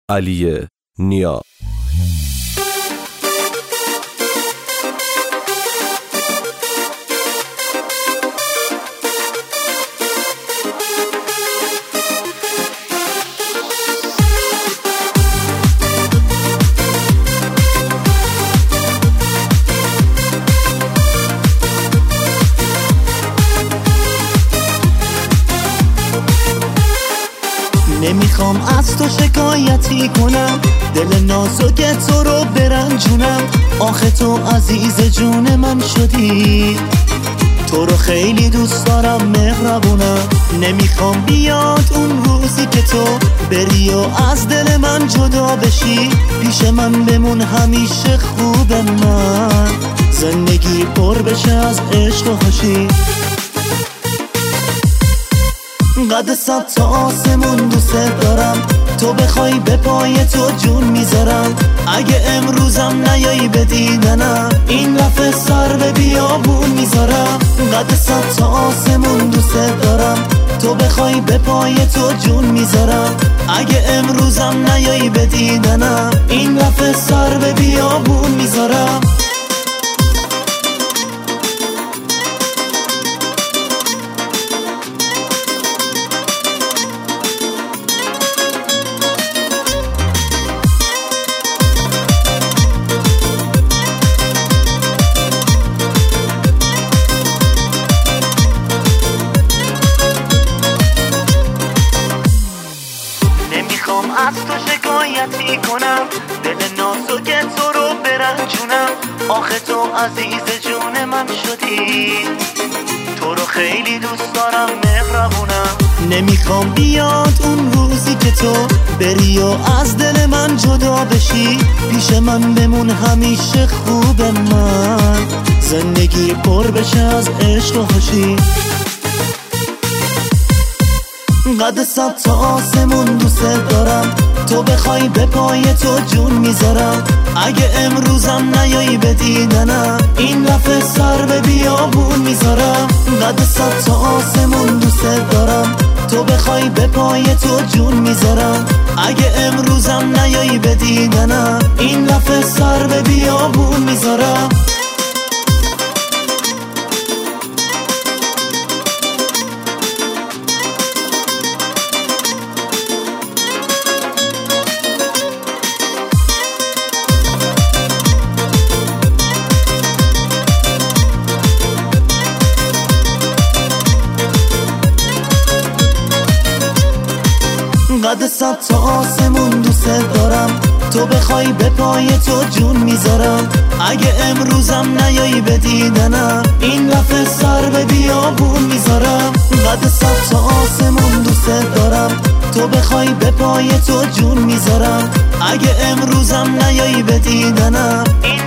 علی نیا. نمیخوام از تو شکایتی کنم، دل نازک تو رو برنجونم. آخه تو عزیز جون من شدی، تو رو خیلی دوست دارم، مهربونم. نمیخوام بیاد اون روزی که تو بری و از دل من جدا بشی. پیش من بمون همیشه، خوب من زندگی پر بشه از عشق و خوشی. قد 100 تا آسمون دوست دارم، تو بخوای به پای تو جون میذارم. اگه امروزم نیایی به دیدنم، این دفعه سر به بیابون میذارم. قد 100 تا آسمون دوست دارم، تو بخوای به پای تو جون میذارم. اگه امروزم نیایی به دیدنم، این دفعه سر به بیابون میذارم. نمیخوام از تو شکایتی کنم، دل نازک تو رو برنجونم. آخه تو عزیز جون من شدی، تو رو خیلی دوست دارم، مهربونم. نمیخوام بیاد اون روزی که تو بری و از دل من جدا بشی. پیش من بمون همیشه، خوب من زندگی پر بشه از عشق و خوشی. قد 100 تا آسمون دوست دارم، تو بخوای به پای تو جون میذارم. اگه امروزم نیایی به دیدنم، این دفعه سر به بیابون میذارم. قد 100 تا آسمون دوست دارم، تو بخوای به پای تو جون میذارم. اگه امروزم نیایی به دیدنم، این دفعه سر به بیابون میذارم. قد 100 تا آسمون دوست دارم، تو بخوای به پای تو جون میذارم. اگه امروزم نیایی به دیدنم، این دفعه سر به بیابون میذارم. قد 100 تا آسمون دوست دارم، تو بخوای به پای تو جون میذارم. اگه امروزم نیایی به دیدنم، این